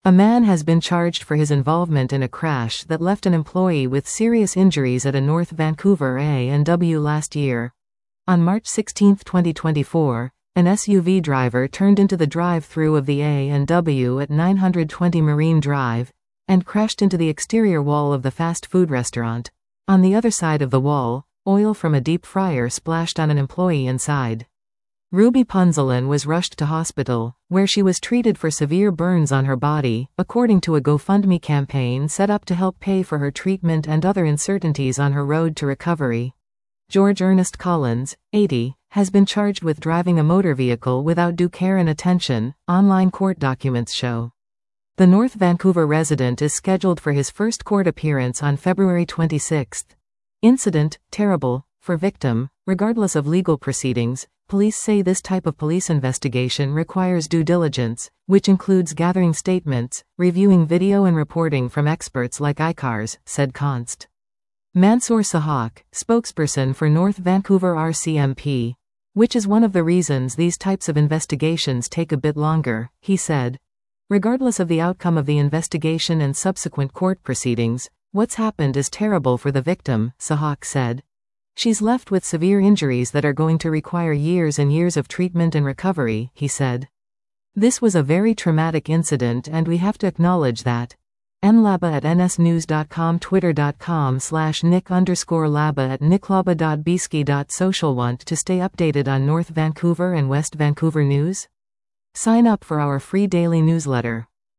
A man has been charged for his involvement in a crash that left an employee with serious injuries at a North Vancouver A&W last year. On March 16, 2024, an SUV driver turned into the drive-through of the A&W at 920 Marine Drive and crashed into the exterior wall of the fast food restaurant. On the other side of the wall, oil from a deep fryer splashed on an employee inside. Ruby Punzalan was rushed to hospital, where she was treated for severe burns on her body, according to a GoFundMe campaign set up to help pay for her treatment and other uncertainties on her road to recovery. George Ernest Collins, 80, has been charged with driving a motor vehicle without due care and attention, online court documents show. The North Vancouver resident is scheduled for his first court appearance on February 26. Incident, terrible, for victim, regardless of legal proceedings. Police say this type of police investigation requires due diligence, which includes gathering statements, reviewing video and reporting from experts like ICARS, said Const. Mansoor Sahak, spokesperson for North Vancouver RCMP. Which is one of the reasons these types of investigations take a bit longer, he said. Regardless of the outcome of the investigation and subsequent court proceedings, what's happened is terrible for the victim, Sahak said. She's left with severe injuries that are going to require years and years of treatment and recovery, he said. This was a very traumatic incident and we have to acknowledge that. nlaba at nsnews.com, twitter.com/nick_laba at nicklaba.bski.social. Want to stay updated on North Vancouver and West Vancouver news? Sign up for our free daily newsletter.